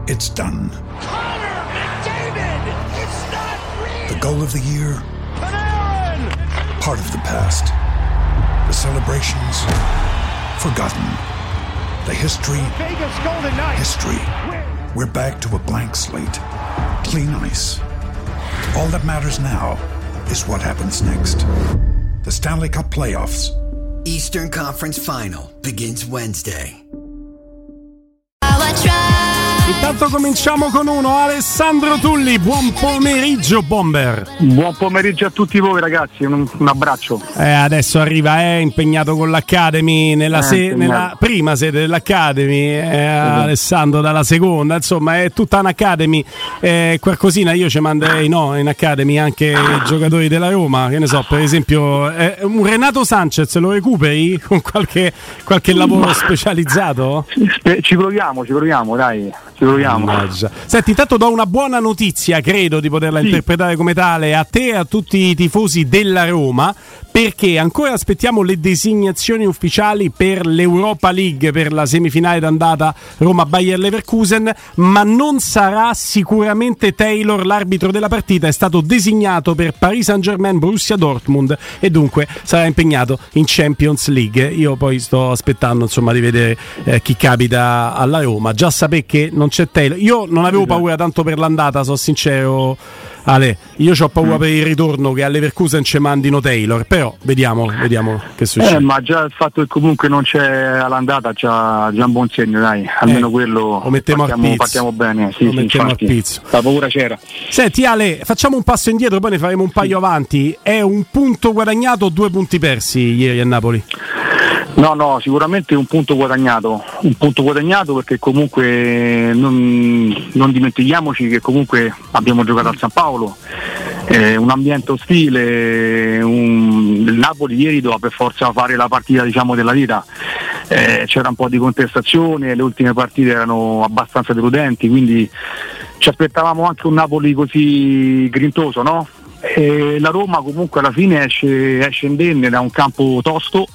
it's done. Connor McDavid! It's not real! The goal of the year, Panarin! part of the past. The celebrations, forgotten. The history, Vegas Golden Knights! history. We're back to a blank slate. Clean ice. All that matters now is what happens next. The Stanley Cup playoffs. Eastern Conference Final begins Wednesday. Intanto cominciamo con uno, Alessandro Tulli, buon pomeriggio Bomber. Buon pomeriggio a tutti voi ragazzi, un abbraccio. Adesso arriva, impegnato con l'Academy nella prima sede dell'Academy, Alessandro dalla seconda, insomma è tutta un'Academy, qualcosina io ci manderei in Academy anche i giocatori della Roma, che ne so, per esempio un Renato Sanchez lo recuperi con qualche lavoro specializzato? Ci proviamo, dai. Ci proviamo. Senti, intanto do una buona notizia, credo di poterla interpretare come tale a te e a tutti i tifosi della Roma, perché ancora aspettiamo le designazioni ufficiali per l'Europa League, per la semifinale d'andata Roma-Bayer Leverkusen, ma non sarà sicuramente Taylor l'arbitro della partita, è stato designato per Paris Saint-Germain, Borussia Dortmund e dunque sarà impegnato in Champions League. Io poi sto aspettando insomma di vedere chi capita alla Roma, già sapete che non c'è Taylor, io non avevo paura tanto per l'andata, sono sincero Ale, io ho paura per il ritorno che alle Leverkusen ci mandino Taylor, però vediamo che succede. Ma già il fatto che comunque non c'è all'andata già un buon segno, dai, almeno quello lo mettiamo partiamo bene. Sì, mettiamo al pizzo. La paura c'era. Senti Ale, facciamo un passo indietro, poi ne faremo un paio avanti. È un punto guadagnato o 2 punti persi ieri a Napoli? No, sicuramente un punto guadagnato perché comunque non dimentichiamoci che comunque abbiamo giocato al San Paolo, un ambiente ostile, il Napoli ieri doveva per forza fare la partita diciamo della vita, c'era un po' di contestazione, le ultime partite erano abbastanza deludenti, quindi ci aspettavamo anche un Napoli così grintoso, no? E la Roma comunque alla fine esce indenne da un campo tosto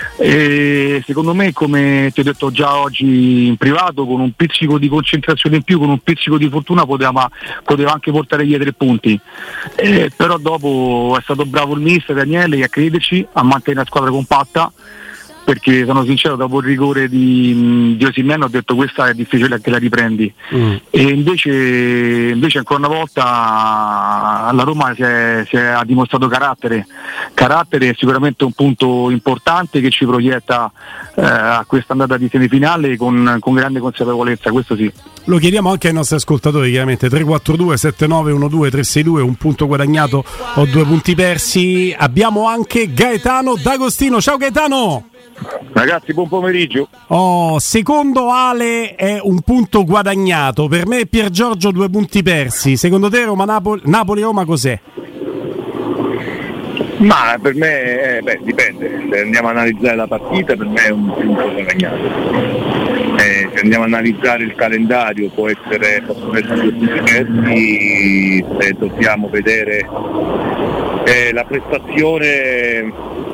e secondo me, come ti ho detto già oggi in privato, con un pizzico di concentrazione in più, con un pizzico di fortuna poteva anche portare via 3 punti, però dopo è stato bravo il mister Daniele a crederci, a mantenere la squadra compatta, perché sono sincero, dopo il rigore di Osimhen ho detto questa è difficile che la riprendi, e invece ancora una volta la Roma ha dimostrato carattere è sicuramente un punto importante che ci proietta a questa andata di semifinale con grande consapevolezza, questo sì. Lo chiediamo anche ai nostri ascoltatori, chiaramente 342 7912 362, un punto guadagnato o 2 punti persi. Abbiamo anche Gaetano D'Agostino. Ciao Gaetano! Ragazzi, buon pomeriggio. Secondo Ale è un punto guadagnato, per me Pier Giorgio 2 punti persi. Secondo te Napoli-Roma cos'è? Ma per me dipende, se andiamo a analizzare la partita per me è un punto guadagnato, se andiamo a analizzare il calendario possono essere 2 punti persi, se dobbiamo vedere la prestazione,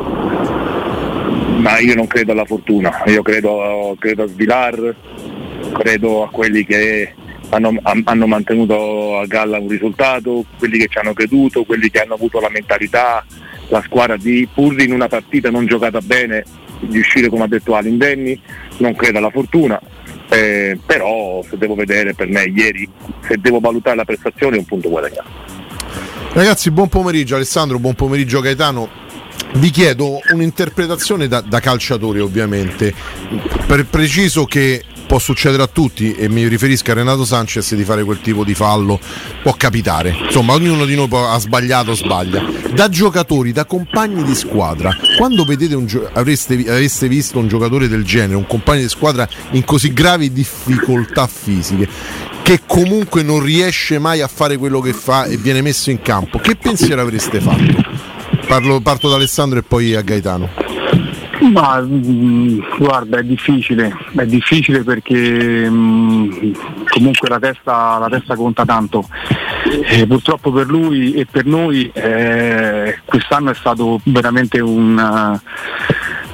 ma io non credo alla fortuna, io credo a Svilar, credo a quelli che hanno mantenuto a galla un risultato, quelli che ci hanno creduto, quelli che hanno avuto la mentalità, la squadra di, pur in una partita non giocata bene, di uscire, come ha detto Ale, indenni. Non credo alla fortuna, però se devo vedere, per me ieri, se devo valutare la prestazione, è un punto guadagnato. Ragazzi, buon pomeriggio Alessandro, buon pomeriggio Gaetano. Vi chiedo un'interpretazione da calciatori, ovviamente, per preciso che può succedere a tutti, e mi riferisco a Renato Sanchez, di fare quel tipo di fallo, può capitare, insomma ognuno di noi ha sbagliato, sbaglia. Da giocatori, da compagni di squadra, quando vedete avreste visto un giocatore del genere, un compagno di squadra in così gravi difficoltà fisiche, che comunque non riesce mai a fare quello che fa e viene messo in campo, che pensiero avreste fatto? Parto da Alessandro e poi a Gaetano. Ma guarda, è difficile perché comunque la testa conta tanto, purtroppo per lui e per noi quest'anno è stato veramente un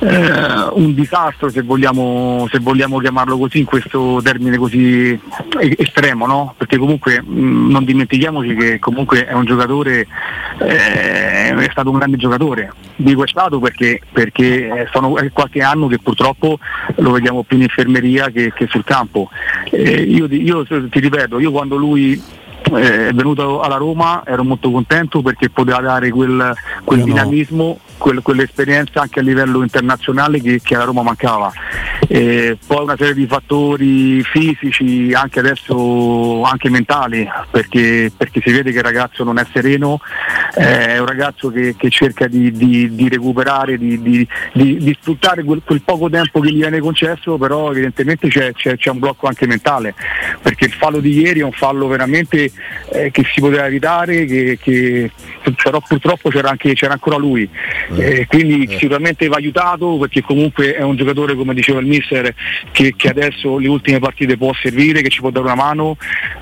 un disastro, se vogliamo chiamarlo così, in questo termine così estremo, no? Perché comunque non dimentichiamoci che comunque è un giocatore, è stato un grande giocatore. Dico è stato perché è qualche anno che purtroppo lo vediamo più in infermeria che sul campo. Io ti ripeto, io quando lui è venuto alla Roma ero molto contento perché poteva dare quel dinamismo, quell'esperienza anche a livello internazionale che alla Roma mancava. Poi una serie di fattori fisici, anche adesso anche mentali, perché si vede che il ragazzo non è sereno, è un ragazzo che cerca di recuperare, di sfruttare quel poco tempo che gli viene concesso, però evidentemente c'è un blocco anche mentale, perché il fallo di ieri è un fallo veramente che si poteva evitare, però purtroppo c'era ancora lui, quindi sicuramente va aiutato, perché comunque è un giocatore, come diceva il mister, che adesso le ultime partite può servire, che ci può dare una mano.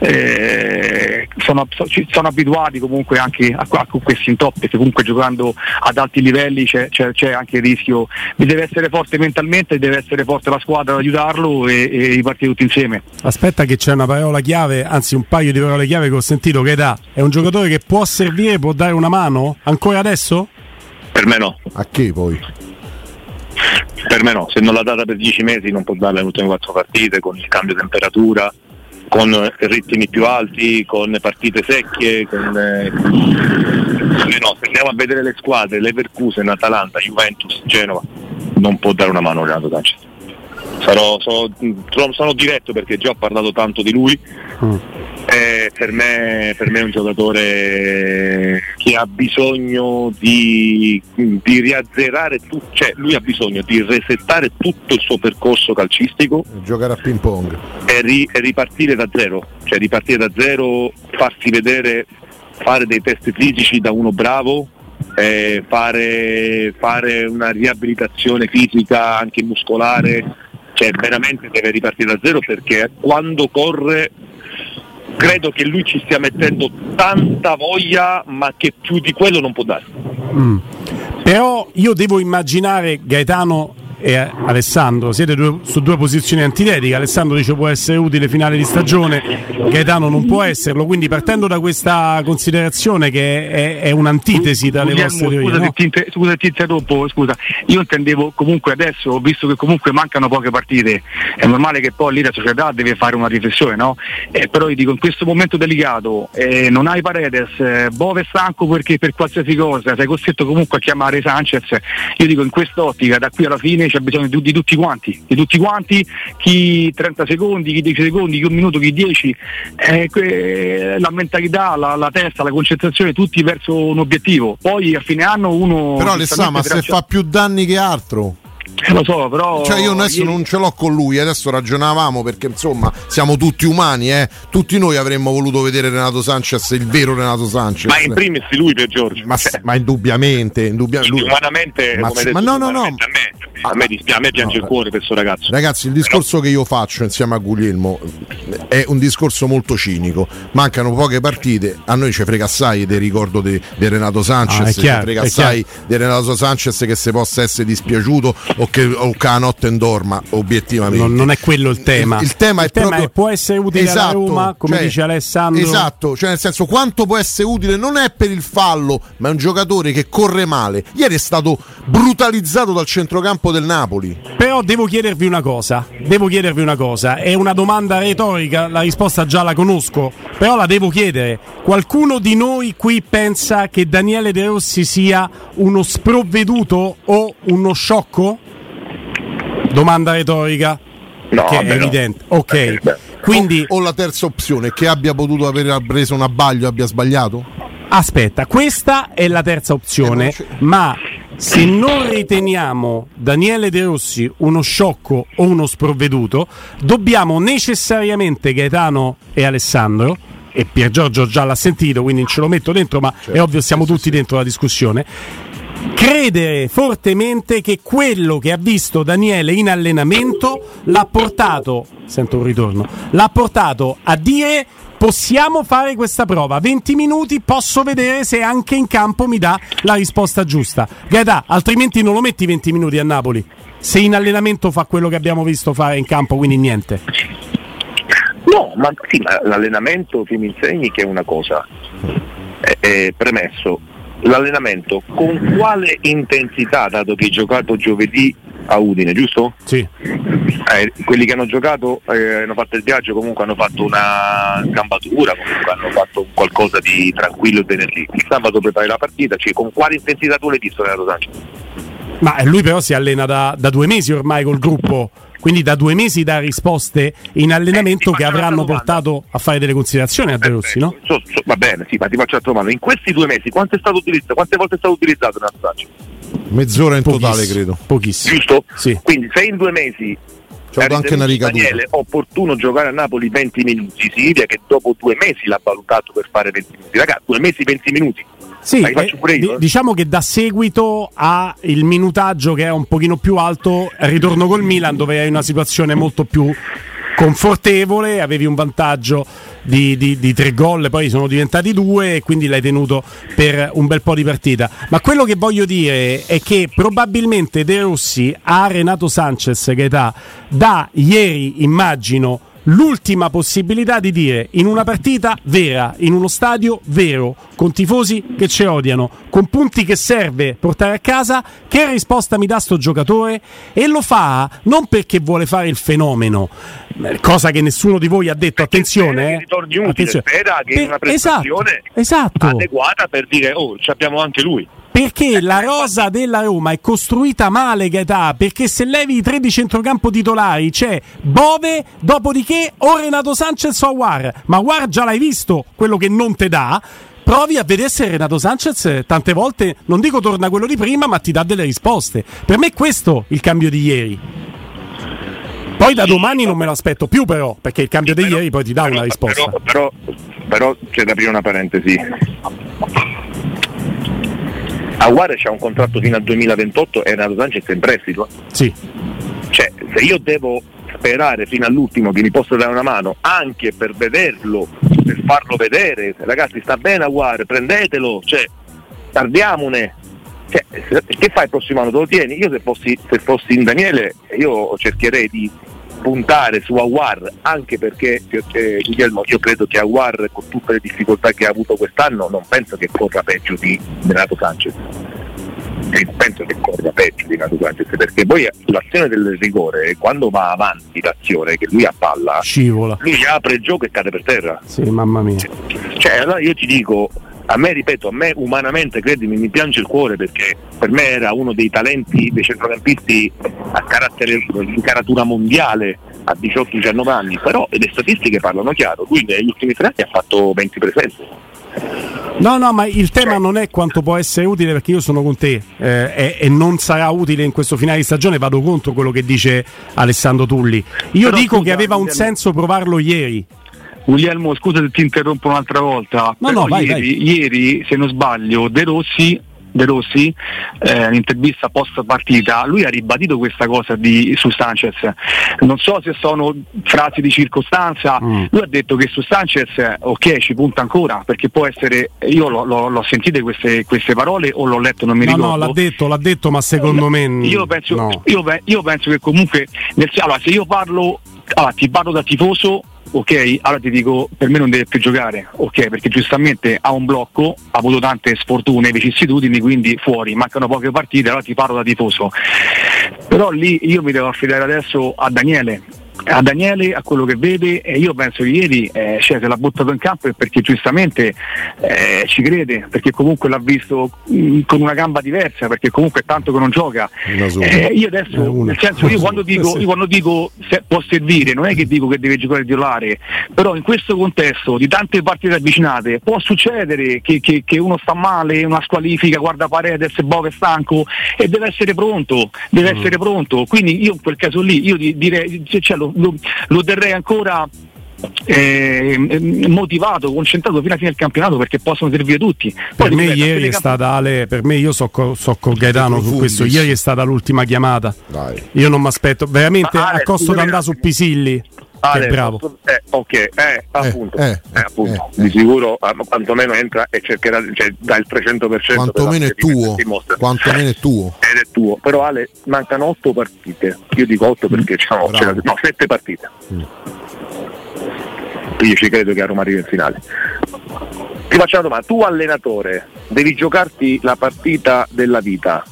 Sono abituati comunque anche a questi intoppi, perché comunque giocando ad alti livelli c'è anche il rischio, deve essere forte mentalmente, deve essere forte la squadra ad aiutarlo e ripartire tutti insieme. Aspetta che c'è una parola chiave, anzi un paio di parole chiave che ho sentito. Che è un giocatore che può servire, può dare una mano ancora adesso? Per me no. A che poi? Per me no, se non l'ha data per 10 mesi non può darla nelle ultime 4 partite, con il cambio di temperatura, con ritmi più alti, con partite secche, no, se andiamo a vedere le squadre, Leverkusen, Atalanta, Juventus, Genova, non può dare una mano a Renato Sanchez. Sono diretto perché già ho parlato tanto di lui. Per me è un giocatore che ha bisogno di riazzerare cioè lui ha bisogno di resettare tutto il suo percorso calcistico, giocare a ping pong e ripartire da zero, farsi vedere, fare dei test fisici da uno bravo, fare una riabilitazione fisica anche muscolare, cioè veramente deve ripartire da zero, perché quando corre credo che lui ci stia mettendo tanta voglia, ma che più di quello non può dare. Però io devo immaginare Gaetano e Alessandro, siete su due posizioni antitetiche. Alessandro dice può essere utile finale di stagione, Gaetano non può esserlo, quindi partendo da questa considerazione che è un'antitesi tra le vostre teorie. Scusa, ti interrompo, scusa, io intendevo comunque adesso, visto che comunque mancano poche partite, è normale che poi lì la società deve fare una riflessione, no? Però io dico, in questo momento delicato non hai Paredes, Bove stanco perché per qualsiasi cosa sei costretto comunque a chiamare Sanchez. Io dico, in quest'ottica da qui alla fine c'è bisogno di tutti quanti, chi 30 secondi, chi 10 secondi, chi un minuto, chi 10, la mentalità, la testa, la concentrazione, tutti verso un obiettivo. Poi a fine anno uno... Però Alessandro, ma se fa più danni che altro... Lo so, però... Cioè io adesso non ce l'ho con lui, adesso ragionavamo perché insomma siamo tutti umani, tutti noi avremmo voluto vedere Renato Sanchez, il vero Renato Sanchez. Ma in primis lui per Giorgio. Ma indubbiamente lui... umanamente, come detto, a me dispiace, a me piange il cuore per questo ragazzo. Ragazzi, il discorso che io faccio insieme a Guglielmo è un discorso molto cinico. Mancano poche partite, a noi ci frega assai del ricordo di Renato Sanchez, ci frega assai di Renato Sanchez che se possa essere dispiaciuto o che la notte in dorma, obiettivamente. Non è quello il tema. Il tema è proprio... può essere utile alla Roma, come dice Alessandro. Esatto, cioè nel senso, quanto può essere utile non è per il fallo, ma è un giocatore che corre male. Ieri è stato brutalizzato dal centrocampo del Napoli. Però devo chiedervi una cosa, è una domanda retorica, la risposta già la conosco, però la devo chiedere. Qualcuno di noi qui pensa che Daniele De Rossi sia uno sprovveduto o uno sciocco? Domanda retorica, no, che è evidente. No. Ok, quindi o la terza opzione, che abbia potuto aver preso un abbaglio e abbia sbagliato? Aspetta, questa è la terza opzione, ma se non riteniamo Daniele De Rossi uno sciocco o uno sprovveduto, dobbiamo necessariamente, Gaetano e Alessandro, e Pier Giorgio già l'ha sentito, quindi ce lo metto dentro, ma è ovvio, siamo tutti dentro la discussione, credere fortemente che quello che ha visto Daniele in allenamento l'ha portato a dire: possiamo fare questa prova, 20 minuti, posso vedere se anche in campo mi dà la risposta giusta. Gaetà, altrimenti non lo metti 20 minuti a Napoli, se in allenamento fa quello che abbiamo visto fare in campo, quindi niente. No, ma sì, ma l'allenamento che mi insegni che è una cosa, premesso, l'allenamento con quale intensità, dato che hai giocato giovedì a Udine, giusto? Sì. Quelli che hanno giocato hanno fatto il viaggio, comunque hanno fatto una gambatura, comunque hanno fatto qualcosa di tranquillo e venerdì. Il sabato prepari la partita, cioè, con quale intensità tu l'hai visto Renato Sanchez? Ma lui però si allena da 2 mesi ormai col gruppo, quindi da 2 mesi dà risposte in allenamento che avranno portato a fare delle considerazioni a De Rossi, no? Va bene, sì, ma ti faccio l'altra domanda. In questi 2 mesi quante volte è stato utilizzato Renato Sanchez? Mezz'ora in totale, credo. Pochissimo. Giusto? Sì. Quindi se in 2 mesi anche una ricaduta. Daniele, opportuno giocare a Napoli 20 minuti, significa che dopo 2 mesi l'ha valutato per fare 20 minuti. Ragazzi, 2 mesi 20 minuti. Sì, diciamo che dà seguito a il minutaggio che è un pochino più alto, ritorno col Milan dove hai una situazione molto più confortevole, avevi un vantaggio di 3 gol, poi sono diventati 2 e quindi l'hai tenuto per un bel po' di partita. Ma quello che voglio dire è che probabilmente De Rossi a Renato Sanchez, Gaetà, da ieri immagino l'ultima possibilità di dire in una partita vera, in uno stadio vero, con tifosi che ci odiano, con punti che serve portare a casa, che risposta mi dà sto giocatore? E lo fa non perché vuole fare il fenomeno, cosa che nessuno di voi ha detto, attenzione, ritorni utile, spera che una prestazione esatto. adeguata per dire ci abbiamo anche lui. Perché la rosa della Roma è costruita male, Gaetà, perché se levi i 3 di centrocampo titolari c'è Bove, dopodiché o Renato Sanchez o Aouar, ma Aouar già l'hai visto quello che non te dà. Provi a vedere se Renato Sanchez tante volte, non dico torna quello di prima, ma ti dà delle risposte. Per me è questo il cambio di ieri. Poi da domani non me lo aspetto più, però, perché il cambio di ieri poi ti dà una risposta. Però c'è da aprire una parentesi. Aouar c'ha un contratto fino al 2028 e Renato Sanchez è in prestito. Sì. Cioè, se io devo sperare fino all'ultimo che mi possa dare una mano, anche per vederlo, per farlo vedere, ragazzi sta bene Aouar, prendetelo, cioè, tardiamone. Cioè, che fai il prossimo anno? Te lo tieni? Io se fossi in Daniele, io cercherei di puntare su Aouar, anche perché Guglielmo, io credo che Aouar, con tutte le difficoltà che ha avuto quest'anno, non penso che corra peggio di Renato Sanchez. Penso che corra peggio di Renato Sanchez, perché poi l'azione del rigore, quando va avanti l'azione, che lui a palla scivola, lui apre il gioco e cade per terra. Sì, mamma mia. Cioè, allora io ti dico, a me umanamente, credimi, mi piange il cuore, perché per me era uno dei talenti dei centrocampisti a carattere di caratura mondiale a 18-19 anni, però le statistiche parlano chiaro, lui negli ultimi 3 anni ha fatto 20 presenze. No, ma il tema non è quanto può essere utile, perché io sono con te e non sarà utile in questo finale di stagione, vado contro quello che dice Alessandro Tulli. Io però dico che aveva un senso provarlo ieri. Guglielmo, scusa se ti interrompo un'altra volta. No, vai. Ieri, se non sbaglio, De Rossi l'intervista post partita, lui ha ribadito questa cosa su Sanchez. Non so se sono frasi di circostanza, lui ha detto che su Sanchez ok, ci punta ancora, perché può essere, io l'ho sentite queste parole o l'ho letto, non mi ricordo. No, l'ha detto, ma secondo me io penso che comunque se io ti parlo da tifoso, ok, allora ti dico, per me non deve più giocare, ok, perché giustamente ha un blocco, ha avuto tante sfortune, vicissitudini, quindi fuori, mancano poche partite, allora ti parlo da tifoso. Però lì io mi devo affidare adesso a Daniele, a quello che vede, e io penso che ieri se l'ha buttato in campo è perché giustamente ci crede, perché comunque l'ha visto con una gamba diversa, perché comunque è tanto che non gioca. Io adesso, nel senso, io quando dico se può servire, non è che dico che deve giocare titolare, però in questo contesto di tante partite avvicinate può succedere che uno sta male, una squalifica, guarda Paredes, Bove è stanco e deve essere pronto, quindi io in quel caso lì io direi, lo terrei ancora motivato, concentrato fino alla fine del campionato, perché possono servire tutti. Poi per me ieri è stata Ale, per me io so con Gaetano su questo, ieri è stata l'ultima chiamata. Dai. Io non mi aspetto veramente a costo di andare su Pisilli. Ale, bravo. Appunto. Di sicuro quantomeno entra e cercherà, cioè, dà il 300%. Quantomeno è tuo. Quantomeno è tuo. Ed è tuo. Però Ale, mancano 8 partite. Io dico 8 perché 7 partite. Io ci credo che a Roma arrivi in finale. Ti faccio una domanda: tu allenatore devi giocarti la partita della vita,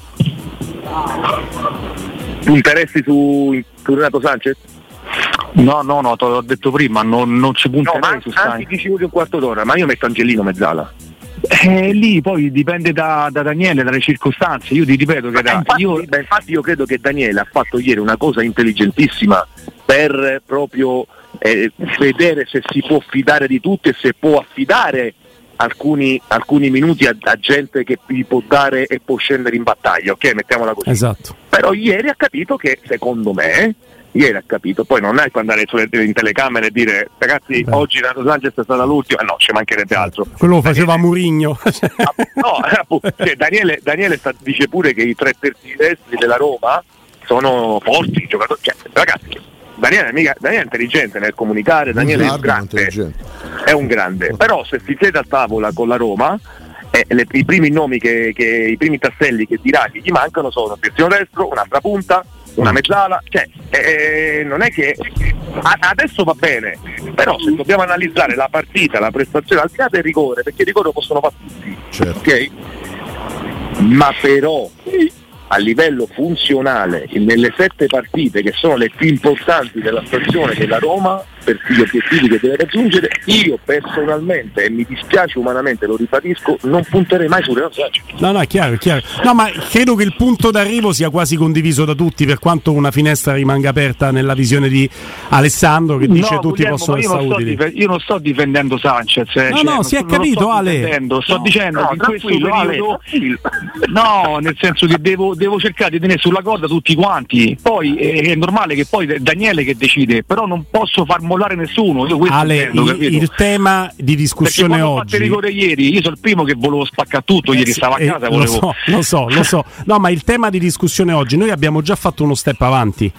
punteresti su Renato Sanchez? No, te l'ho detto prima, non ci punterei su Sanchez. Anche 10 minuti e un quarto d'ora, ma io metto Angelino mezzala. Lì poi dipende da Daniele, dalle circostanze. Io ti ripeto che infatti io credo che Daniele ha fatto ieri una cosa intelligentissima per proprio vedere se si può fidare di tutti e se può affidare alcuni minuti a gente che gli può dare e può scendere in battaglia, ok? Mettiamola così. Esatto. Però ieri ha capito che, secondo me, poi non è andare in telecamere e dire ragazzi, oggi Renato Sanchez è stata l'ultima, no, ci mancherebbe altro. Quello lo faceva Mourinho. Daniele dice pure che i 3 terzi destri della Roma sono forti giocatori, ragazzi. Daniele è intelligente nel comunicare, Daniele è un grande, però se si siede a tavola con la Roma, i primi nomi i primi tasselli che dirà che gli mancano sono un terzino destro, un'altra punta, una mezzala, non è che adesso va bene, però se dobbiamo analizzare la partita, la prestazione, al di là del rigore, perché il rigore lo possono fare tutti, certo. Ok? Ma però a livello funzionale nelle 7 partite che sono le più importanti della stagione della Roma, per gli obiettivi che deve raggiungere, io personalmente, e mi dispiace umanamente, lo ribadisco, non punterei mai su Renato Sanchez. No, è chiaro. No, ma credo che il punto d'arrivo sia quasi condiviso da tutti, per quanto una finestra rimanga aperta nella visione di Alessandro, che dice tutti possono essere utili. Io non sto difendendo Sanchez. Si è capito, Ale. Sto dicendo che in questo periodo nel senso che devo cercare di tenere sulla corda tutti quanti. Poi è normale che poi è Daniele che decide, però non posso far mollare nessuno. Io Ale, il tema di discussione oggi. Ieri, io sono il primo che volevo spaccare tutto, ieri stavo a casa, lo so. No, ma il tema di discussione oggi, noi abbiamo già fatto uno step avanti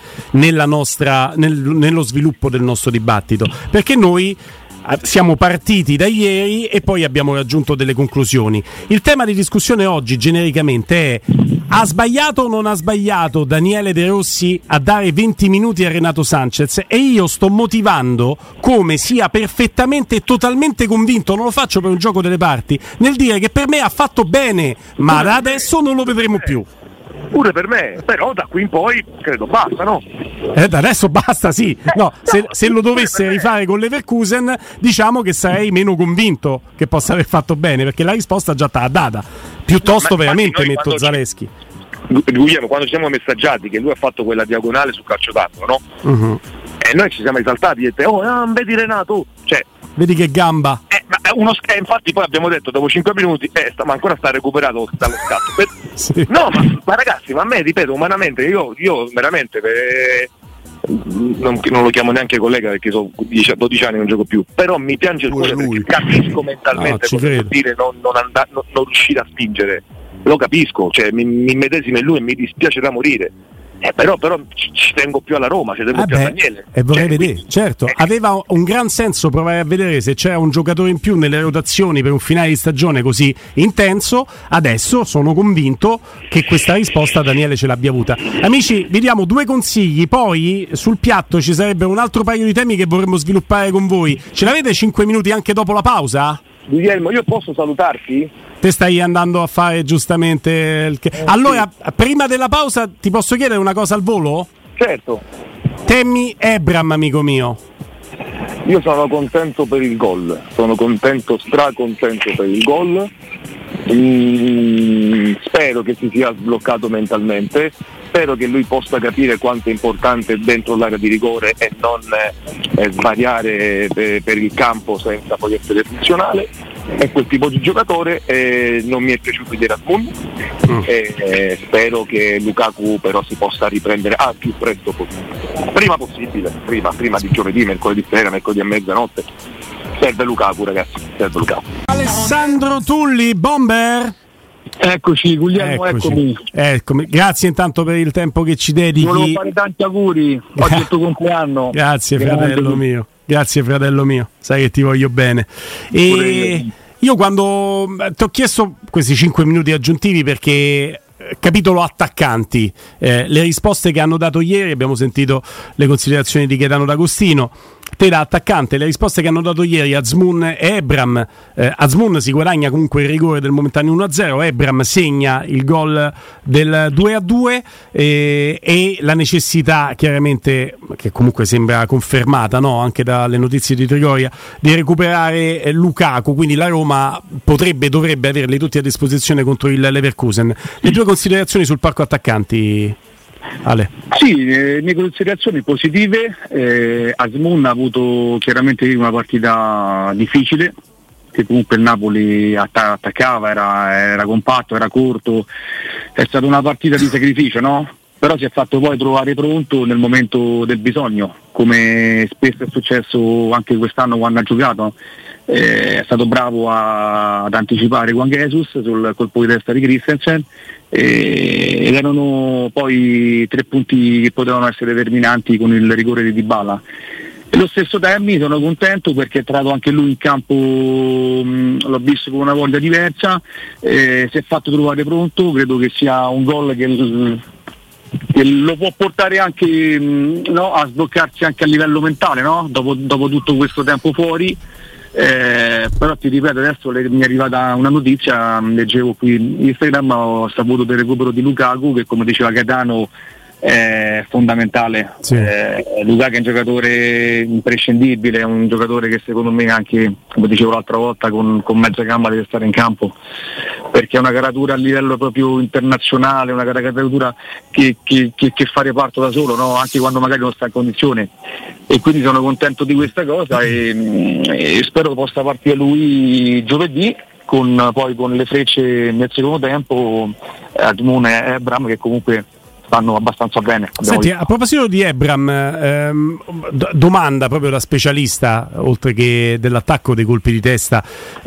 nello sviluppo del nostro dibattito, perché noi siamo partiti da ieri e poi abbiamo raggiunto delle conclusioni. Il tema di discussione oggi genericamente è: ha sbagliato o non ha sbagliato Daniele De Rossi a dare 20 minuti a Renato Sanchez? E io sto motivando come sia perfettamente e totalmente convinto, non lo faccio per un gioco delle parti, nel dire che per me ha fatto bene, ma da adesso non lo vedremo più. Pure per me, però da qui in poi credo basta, no? Da adesso basta, sì. No, se lo dovesse rifare con Leverkusen, diciamo che sarei meno convinto che possa aver fatto bene, perché la risposta già t'ha data. Piuttosto veramente metto Zaleschi. Guglielmo, quando ci siamo messaggiati che lui ha fatto quella diagonale sul calcio d'angolo, no? Uh-huh. E noi ci siamo esaltati e vedi Renato, vedi che gamba. Infatti poi abbiamo detto dopo 5 minuti ma ancora sta recuperato dallo scatto. Sì. No, ma ragazzi, ma a me, ripeto, umanamente io veramente non lo chiamo neanche collega perché sono 12 anni non gioco più, però mi piange il cuore perché capisco mentalmente cosa vuol dire non riuscire a spingere, lo capisco, mi medesimo in lui e mi dispiace da morire. Però ci tengo più alla Roma, ci tengo più a Daniele. E vorrei vedere, certo, aveva un gran senso provare a vedere se c'era un giocatore in più nelle rotazioni per un finale di stagione così intenso. Adesso sono convinto che questa risposta Daniele ce l'abbia avuta. Amici, vi diamo 2 consigli, poi sul piatto ci sarebbe un altro paio di temi che vorremmo sviluppare con voi. Ce l'avete 5 minuti anche dopo la pausa? Guglielmo, io posso salutarti? Te stai andando a fare giustamente allora, prima della pausa ti posso chiedere una cosa al volo? Certo. Tammy Abraham, amico mio. Io sono contento per il gol, stracontento per il gol. Spero che si sia sbloccato mentalmente, spero che lui possa capire quanto è importante dentro l'area di rigore e non svariare per il campo senza poi essere funzionale. è quel tipo di giocatore, non mi è piaciuto ieri Asmun, spero che Lukaku però si possa riprendere più presto possibile, prima possibile, prima di giovedì, mercoledì sera, mercoledì a mezzanotte. Serve Lukaku, ragazzi, serve Lukaku. Alessandro Tulli, Bomber. Eccoci, Guglielmo, eccomi. Grazie intanto per il tempo che ci dedichi. Volevo fare tanti auguri, oggi è il tuo compleanno. Grazie fratello mio, grazie fratello mio, sai che ti voglio bene. E io quando ti ho chiesto questi 5 minuti aggiuntivi perché capitolo attaccanti, le risposte che hanno dato ieri, abbiamo sentito le considerazioni di Gaetano D'Agostino. Te da attaccante, le risposte che hanno dato ieri Azmoun e Ebram. Azmoun si guadagna comunque il rigore del momentaneo 1-0, Ebram segna il gol del 2-2 e la necessità, chiaramente, che comunque sembra confermata, no? Anche dalle notizie di Trigoria, di recuperare Lukaku, quindi la Roma dovrebbe averli tutti a disposizione contro il Leverkusen. Le tue considerazioni sul parco attaccanti, Ale? Sì, mie considerazioni positive. Azmoun ha avuto chiaramente una partita difficile, che comunque il Napoli attaccava, era compatto, era corto, è stata una partita di sacrificio, no? Però si è fatto poi trovare pronto nel momento del bisogno, come spesso è successo anche quest'anno quando ha giocato. È stato bravo ad anticipare Juan Jesus sul colpo di testa di Christensen, ed erano poi 3 punti che potevano essere determinanti con il rigore di Dybala. Allo stesso tempo sono contento perché è entrato anche lui in campo, l'ho visto con una voglia diversa, si è fatto trovare pronto, credo che sia un gol che lo può portare anche a sbloccarsi anche a livello mentale, no? Dopo tutto questo tempo fuori. Però ti ripeto, adesso mi è arrivata una notizia, leggevo qui in Instagram, ho saputo del recupero di Lukaku, che come diceva Gaetano è fondamentale. Sì. Lukaku è un giocatore imprescindibile, è un giocatore che secondo me anche, come dicevo l'altra volta, con mezza gamba deve stare in campo, perché è una caratura a livello proprio internazionale, una caratura che fa reparto da solo, no? Anche quando magari non sta in condizione, e quindi sono contento di questa cosa e spero possa partire lui giovedì con le frecce nel secondo tempo, Azmoun e Ebram, che comunque stanno abbastanza bene. Senti, a proposito di Ebram, domanda proprio da specialista, oltre che dell'attacco, dei colpi di testa,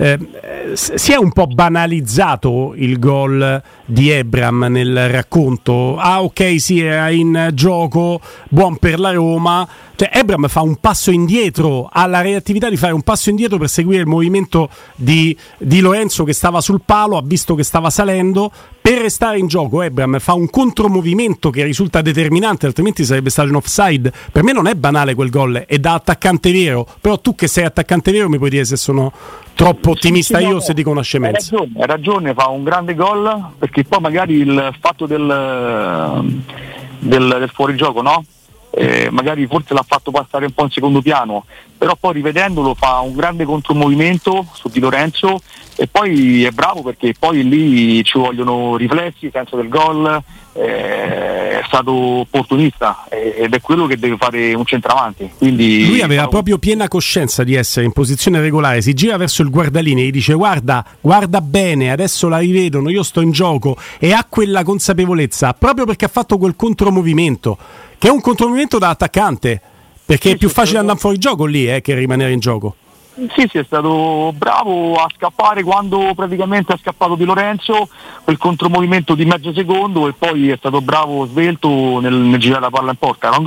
si è un po' banalizzato il gol di Ebram nel racconto? Ok, sì, era in gioco, buon per la Roma. Cioè Ebram fa un passo indietro, ha la reattività di fare un passo indietro per seguire il movimento di Lorenzo che stava sul palo, ha visto che stava salendo, per restare in gioco Ebram fa un contromovimento che risulta determinante, altrimenti sarebbe stato in offside. Per me non è banale quel gol, è da attaccante vero, però tu che sei attaccante vero mi puoi dire se sono troppo ottimista io o se dico una scemenza. Hai ragione, fa un grande gol, perché poi magari il fatto del fuorigioco, no? Magari forse l'ha fatto passare un po' in secondo piano, però poi rivedendolo fa un grande contromovimento su Di Lorenzo, e poi è bravo perché poi lì ci vogliono riflessi, senso del gol, è stato opportunista ed è quello che deve fare un centravanti. Quindi lui aveva proprio piena coscienza di essere in posizione regolare, si gira verso il guardalinee e gli dice guarda bene, adesso la rivedono, io sto in gioco, e ha quella consapevolezza proprio perché ha fatto quel contromovimento, che è un contromovimento da attaccante, perché è più facile andare fuori gioco lì che rimanere in gioco. Sì, è stato bravo a scappare quando praticamente ha scappato Di Lorenzo, quel contromovimento di mezzo secondo, e poi è stato bravo, svelto nel girare la palla in porta. Era un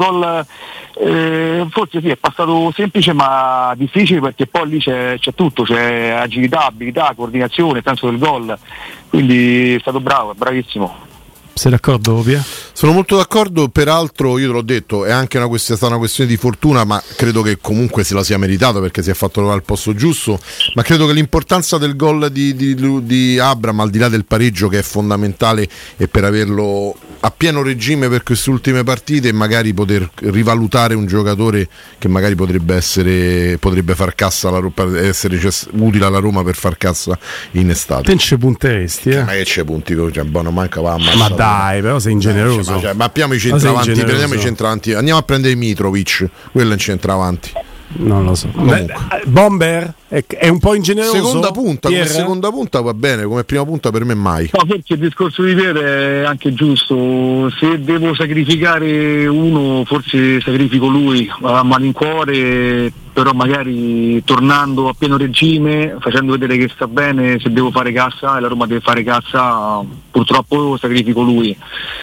gol, forse sì, è passato semplice ma difficile, perché poi lì c'è tutto, c'è agilità, abilità, coordinazione, senso del gol, quindi è stato bravo, è bravissimo. Sei d'accordo, Pia? Sono molto d'accordo, peraltro io te l'ho detto, è anche stata una questione di fortuna, ma credo che comunque se la sia meritato perché si è fatto trovare al posto giusto, ma credo che l'importanza del gol di Abram, al di là del pareggio che è fondamentale, e per averlo a pieno regime per queste ultime partite e magari poter rivalutare un giocatore che magari potrebbe far cassa alla Roma, essere utile alla Roma per far cassa in estate. Te ce punteresti, Ma che c'è punti, cioè, non manca va a ma dai, però sei ingeneroso. Mappiamo i centravanti, prendiamo i centravanti, andiamo a prendere Mitrovic, quello è un centravanti. Non lo so. Bomber è un po' ingeneroso. Seconda punta, come seconda punta va bene, come prima punta per me mai. No, forse il discorso di Piero è anche giusto. Se devo sacrificare uno, forse sacrifico lui a malincuore, però magari tornando a pieno regime, facendo vedere che sta bene, se devo fare cassa e la Roma deve fare cassa, purtroppo sacrifico lui.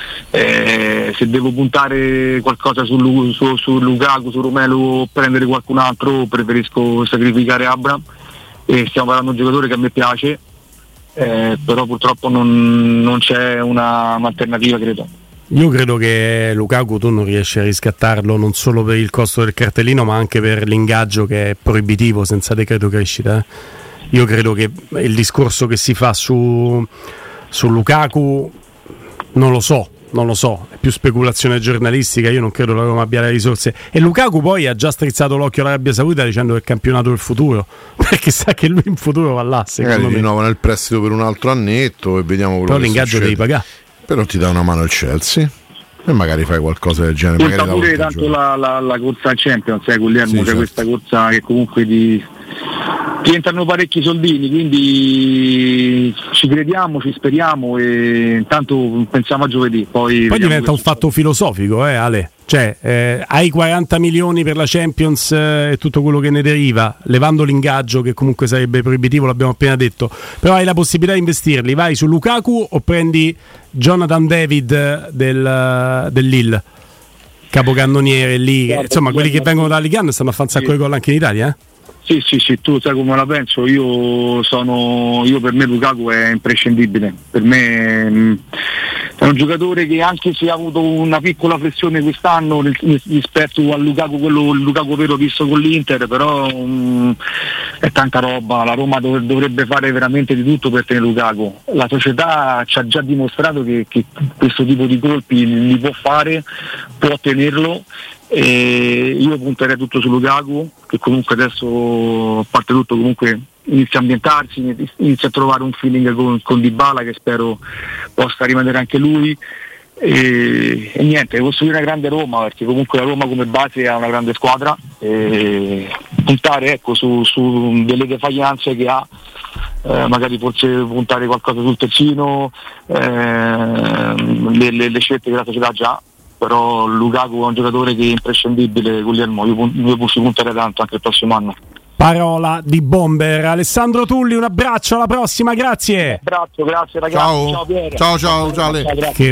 Se devo puntare qualcosa su Lukaku, su Romelu, prendere qualcun altro, preferisco sacrificare Abraham, e stiamo parlando di un giocatore che a me piace, però purtroppo non c'è un'alternativa, credo. Io credo che Lukaku tu non riesci a riscattarlo non solo per il costo del cartellino, ma anche per l'ingaggio che è proibitivo senza decreto crescita. Io credo che il discorso che si fa su Lukaku non lo so, è più speculazione giornalistica. Io non credo la Roma abbia le risorse, e Lukaku poi ha già strizzato l'occhio all'Arabia Saudita dicendo che è il campionato del futuro, perché sa che lui in futuro va là, secondo me. Rinnova nel prestito per un altro annetto e vediamo quello però che l'ingaggio succede. devi pagare, però ti dà una mano il Chelsea e magari fai qualcosa del genere. Conta pure tanto la corsa al Champions, Guglielmo, sì, c'è certo. questa corsa che comunque ti entrano parecchi soldini, quindi ci crediamo, ci speriamo e intanto pensiamo a giovedì. Poi diventa un fatto filosofico, Ale. Cioè, hai 40 milioni per la Champions e tutto quello che ne deriva, levando l'ingaggio che comunque sarebbe proibitivo, l'abbiamo appena detto, però hai la possibilità di investirli. Vai su Lukaku o prendi Jonathan David del Lille, capocannoniere lì, insomma quelli che vengono da Ligue 1 stanno a fare un sacco di gol anche in Italia, eh? Sì, tu sai come la penso. Io per me Lukaku è imprescindibile. Per me è un giocatore che, anche se ha avuto una piccola flessione quest'anno rispetto al Lukaku, quello Lukaku vero visto con l'Inter, però è tanta roba. La Roma dovrebbe fare veramente di tutto per tenere Lukaku. La società ci ha già dimostrato che questo tipo di colpi li può fare, può tenerlo. E io punterei tutto su Lukaku, che comunque adesso, a parte tutto, comunque inizia a ambientarsi, inizia a trovare un feeling con Dybala, che spero possa rimanere anche lui, e niente, costruire una grande Roma, perché comunque la Roma come base ha una grande squadra, e puntare su delle defaglianze che ha, magari forse puntare qualcosa sul terzino, le scelte che la società già. Però Lukaku è un giocatore che è imprescindibile, Guglielmo. Io ci punterei tanto anche il prossimo anno. Parola di Bomber. Alessandro Tulli, un abbraccio, alla prossima, grazie. Grazie ragazzi. Ciao. Ciao Piero. Ciao. Ciao.